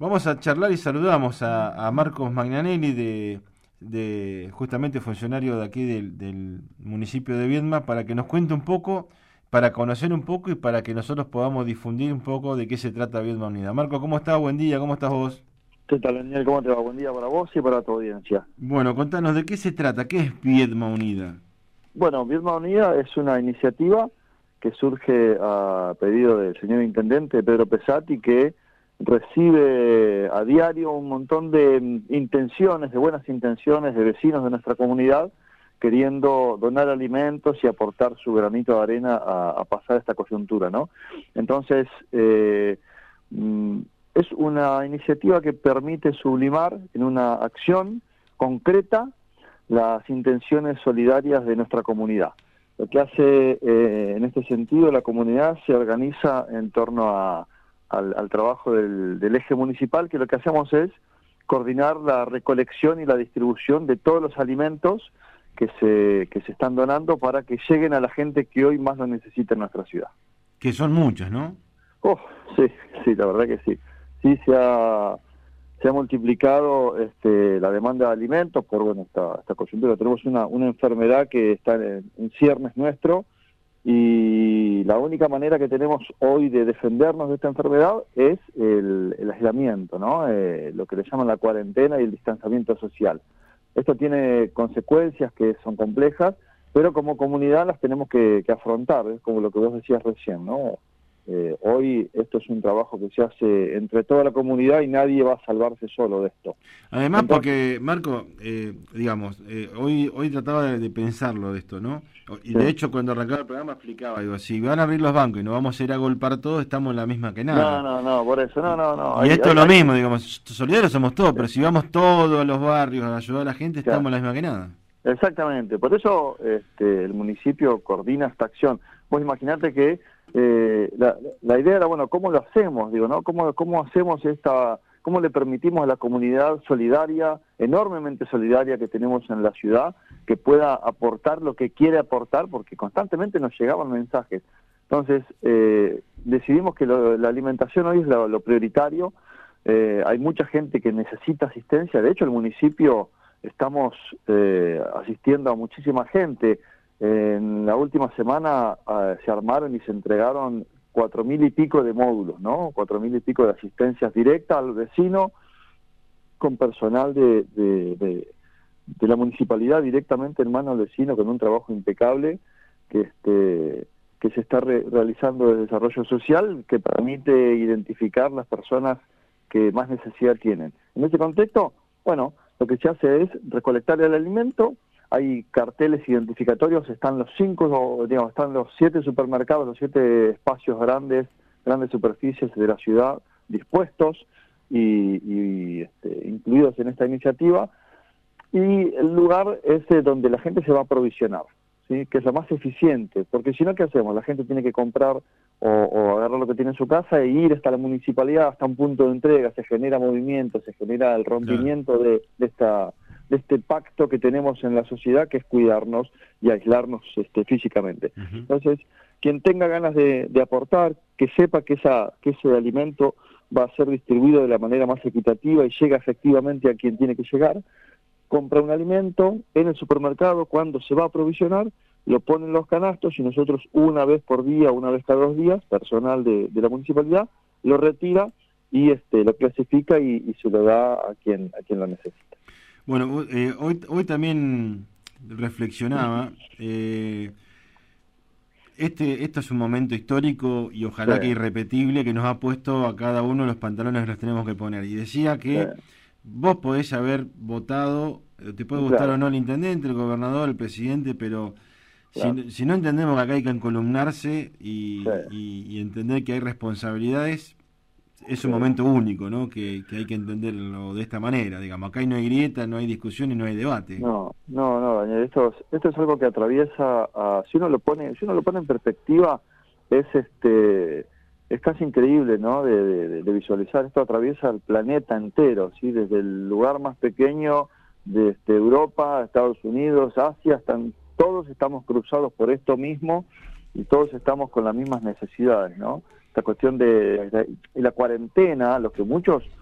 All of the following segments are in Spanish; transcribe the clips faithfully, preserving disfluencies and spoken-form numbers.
Vamos a charlar y saludamos a, a Marcos Magnanelli, de, de justamente funcionario de aquí del, del municipio de Viedma, para que nos cuente un poco, para conocer un poco y para que nosotros podamos difundir un poco de qué se trata Viedma Unida. Marcos, ¿cómo estás? Buen día, ¿cómo estás vos? ¿Qué tal, Daniel? ¿Cómo te va? Buen día para vos y para tu audiencia. Bueno, contanos de qué se trata, ¿qué es Viedma Unida? Bueno, Viedma Unida es una iniciativa que surge a pedido del señor intendente Pedro Pesati, que recibe a diario un montón de intenciones, de buenas intenciones de vecinos de nuestra comunidad, queriendo donar alimentos y aportar su granito de arena a, a pasar esta coyuntura, ¿no? Entonces, eh, mm, es una iniciativa que permite sublimar en una acción concreta las intenciones solidarias de nuestra comunidad. Lo que hace eh, en este sentido la comunidad se organiza en torno a, al, al trabajo del, del eje municipal, que lo que hacemos es coordinar la recolección y la distribución de todos los alimentos que se, que se están donando para que lleguen a la gente que hoy más lo necesita en nuestra ciudad. Que son muchas, ¿no? Oh, sí, sí, la verdad que sí. Sí, se ha, se ha multiplicado este, la demanda de alimentos por bueno esta, esta coyuntura. Tenemos una, una enfermedad que está en, en ciernes nuestro, y la única manera que tenemos hoy de defendernos de esta enfermedad es el, el aislamiento, ¿no? Eh, lo que le llaman la cuarentena y el distanciamiento social. Esto tiene consecuencias que son complejas, pero como comunidad las tenemos que, que afrontar, es como lo que vos decías recién, ¿no? Eh, hoy esto es un trabajo que se hace entre toda la comunidad y nadie va a salvarse solo de esto. Además, Entonces, porque, Marco, eh, digamos, eh, hoy hoy trataba de, de pensarlo de esto, ¿no? Y sí. de hecho, cuando arrancaba el programa explicaba, digo, si van a abrir los bancos y nos vamos a ir a golpar todos, estamos en la misma que No, nada. no, no, por eso, no, Y, no, no. y Hay, esto es hay, lo hay, mismo, digamos, solidarios somos todos, pero si vamos todos a los barrios a ayudar a la gente, estamos claro, en la misma que nada. exactamente. Por eso este, el municipio coordina esta acción. Vos imaginate que eh, la, la idea era, bueno, ¿cómo lo hacemos? Digo, ¿no? ¿Cómo, cómo hacemos esta, cómo le permitimos a la comunidad solidaria, enormemente solidaria que tenemos en la ciudad, que pueda aportar lo que quiere aportar? Porque constantemente nos llegaban mensajes. Entonces, eh, decidimos que lo, la alimentación hoy es lo, lo prioritario. Eh, hay mucha gente que necesita asistencia. De hecho, el municipio estamos eh, asistiendo a muchísima gente. En la última semana uh, se armaron y se entregaron cuatro mil y pico de módulos, ¿no? Cuatro mil y pico de asistencias directas al vecino, con personal de, de, de, de la municipalidad directamente en mano al vecino, con un trabajo impecable que este que se está re realizando de desarrollo social, que permite identificar las personas que más necesidad tienen. En ese contexto, bueno, lo que se hace es recolectar el alimento. Hay carteles identificatorios, están los cinco, digamos, están los siete supermercados, los siete espacios grandes, grandes superficies de la ciudad dispuestos y, y este, incluidos en esta iniciativa. Y el lugar es donde la gente se va a aprovisionar, ¿sí? Que es lo más eficiente, porque si no, ¿qué hacemos? La gente tiene que comprar o, o agarrar lo que tiene en su casa e ir hasta la municipalidad, hasta un punto de entrega. Se genera movimiento, se genera el Claro. rompimiento de, de esta de este pacto que tenemos en la sociedad, que es cuidarnos y aislarnos este, físicamente. Uh-huh. Entonces, quien tenga ganas de, de aportar, que sepa que, esa, que ese alimento va a ser distribuido de la manera más equitativa y llega efectivamente a quien tiene que llegar, compra un alimento en el supermercado. Cuando se va a aprovisionar, lo pone en los canastos y nosotros una vez por día, una vez cada dos días, personal de, de la municipalidad, lo retira y este, lo clasifica y, y se lo da a quien, a quien lo necesita. Bueno, eh, hoy, hoy también reflexionaba, eh, este, esto es un momento histórico y ojalá que Sí, irrepetible, que nos ha puesto a cada uno los pantalones que nos tenemos que poner. Y decía que sí, vos podés haber votado, te puede gustar o claro, no el intendente, el gobernador, el presidente, pero claro, si, si no entendemos que acá hay que encolumnarse y, sí, y, y entender que hay responsabilidades, es un sí. momento único, ¿no? Que, que hay que entenderlo de esta manera, digamos. Acá no hay grieta, no hay discusión y no hay debate. No, no, no, Daniel, esto es, esto es algo que atraviesa, a, si uno lo pone, si uno lo pone en perspectiva, es este, es casi increíble, ¿no? De, de, de visualizar. Esto atraviesa el planeta entero, ¿sí? Desde el lugar más pequeño, desde Europa, Estados Unidos, Asia, están, todos estamos cruzados por esto mismo y todos estamos con las mismas necesidades, ¿no? Esta cuestión de, de y la cuarentena, lo que muchos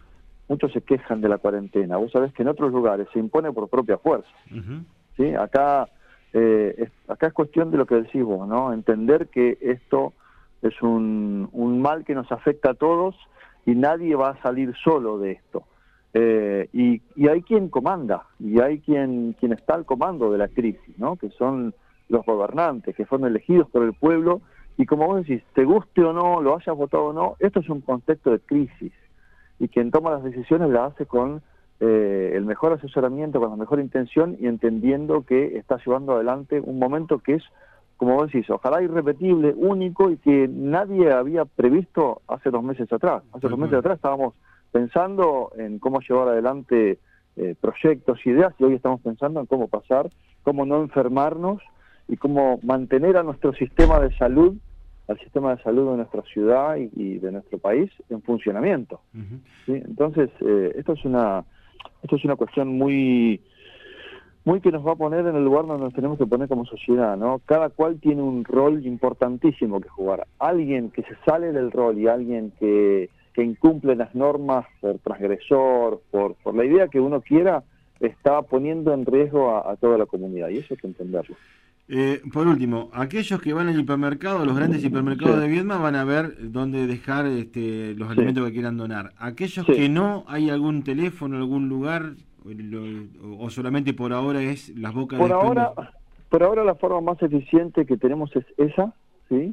muchos se quejan de la cuarentena. Vos sabés que en otros lugares se impone por propia fuerza. Uh-huh. ¿Sí? Acá, eh, es, acá es cuestión de lo que decís vos, ¿no? Entender que esto es un, un mal que nos afecta a todos y nadie va a salir solo de esto. Eh, y, y hay quien comanda, y hay quien, quien está al comando de la crisis, ¿no? Que son los gobernantes, que fueron elegidos por el pueblo, y como vos decís, te guste o no, lo hayas votado o no, esto es un contexto de crisis, y quien toma las decisiones las hace con eh, el mejor asesoramiento, con la mejor intención, y entendiendo que está llevando adelante un momento que es, como vos decís, ojalá irrepetible, único, y que nadie había previsto hace dos meses atrás. Hace dos meses atrás estábamos pensando en cómo llevar adelante eh, proyectos, ideas, y hoy estamos pensando en cómo pasar, cómo no enfermarnos, y cómo mantener a nuestro sistema de salud, al sistema de salud de nuestra ciudad y, y de nuestro país en funcionamiento. Uh-huh. ¿Sí? Entonces, eh, esto es una esto es una cuestión muy muy que nos va a poner en el lugar donde nos tenemos que poner como sociedad, ¿no? Cada cual tiene un rol importantísimo que jugar. Alguien que se sale del rol y alguien que, que incumple las normas por transgresor, por, por la idea que uno quiera, está poniendo en riesgo a, a toda la comunidad, y eso hay que entenderlo. Eh, por último, aquellos que van al hipermercado, los grandes hipermercados sí. de Viedma, van a ver dónde dejar este, los sí. alimentos que quieran donar. Aquellos sí. que no, ¿hay algún teléfono, algún lugar, o, o solamente por ahora es las bocas por de ahora Por ahora la forma más eficiente que tenemos es esa, ¿sí?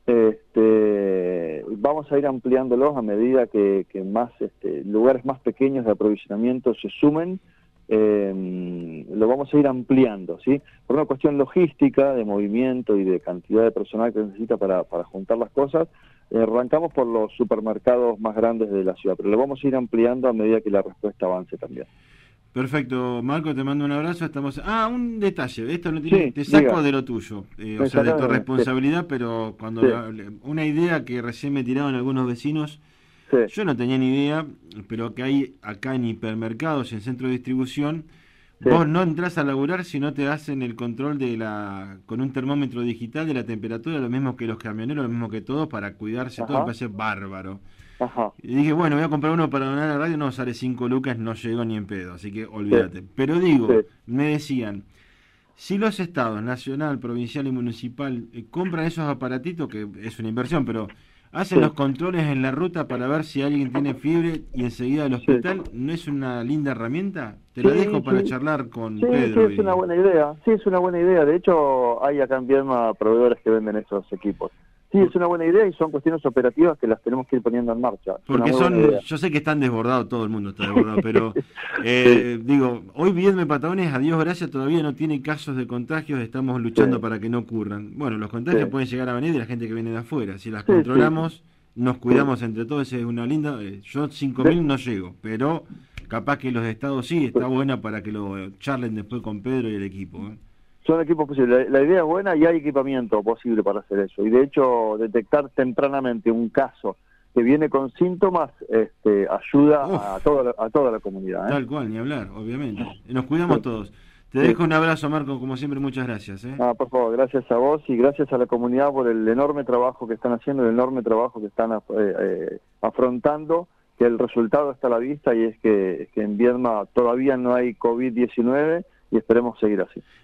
Este, vamos a ir ampliándolos a medida que, que más este, lugares más pequeños de aprovisionamiento se sumen. Eh, lo vamos a ir ampliando, ¿sí? Por una cuestión logística, de movimiento y de cantidad de personal que necesita para, para juntar las cosas, eh, arrancamos por los supermercados más grandes de la ciudad, pero lo vamos a ir ampliando a medida que la respuesta avance también. Perfecto, Marco, te mando un abrazo. Estamos. Ah, un detalle, esto no tiene... sí, te saco diga. de lo tuyo, eh, o sea, de tu responsabilidad, sí. pero cuando sí. la, una idea que recién me tiraron algunos vecinos. Sí. Yo no tenía ni idea, pero que hay acá en hipermercados, en centro de distribución, sí. vos no entras a laburar si no te hacen el control de la con un termómetro digital de la temperatura, lo mismo que los camioneros, lo mismo que todos, para cuidarse. Ajá. Todo me parece bárbaro. Ajá. Y dije, bueno, voy a comprar uno para donar a la radio, no, sale cinco lucas, no llego ni en pedo, así que olvídate. Sí. Pero digo, sí. me decían, si los estados, nacional, provincial y municipal, eh, compran esos aparatitos, que es una inversión, pero... hacen sí. los controles en la ruta para ver si alguien tiene fiebre y enseguida al hospital, sí. ¿no es una linda herramienta? Te sí, la dejo para sí. charlar con sí, Pedro. Sí, es y... una buena idea. Sí, es una buena idea. De hecho, hay acá en Viedma proveedores que venden esos equipos. Sí, es una buena idea y son cuestiones operativas que las tenemos que ir poniendo en marcha. Porque son, yo sé que están desbordados, todo el mundo está desbordado, pero eh, sí. digo, hoy Viedma y Patagones, a Dios gracias, todavía no tiene casos de contagios, estamos luchando sí. para que no ocurran. Bueno, los contagios sí. pueden llegar a venir de la gente que viene de afuera, si las sí, controlamos, sí. nos cuidamos sí. entre todos, es una linda, eh, yo cinco mil sí. no llego, pero capaz que los estados sí, está sí. buena para que lo charlen después con Pedro y el equipo, ¿eh? Son equipos posibles. La, la idea es buena y hay equipamiento posible para hacer eso. Y de hecho, detectar tempranamente un caso que viene con síntomas este, ayuda a toda, la, a toda la comunidad. ¿eh? Tal cual, ni hablar, obviamente. Nos cuidamos sí. todos. Te sí. dejo un abrazo, Marco, como siempre, muchas gracias. ¿eh? Ah, por favor, gracias a vos y gracias a la comunidad por el enorme trabajo que están haciendo, el enorme trabajo que están eh, eh, afrontando, que el resultado está a la vista y es que, que en Viedma todavía no hay COVID diecinueve y esperemos seguir así.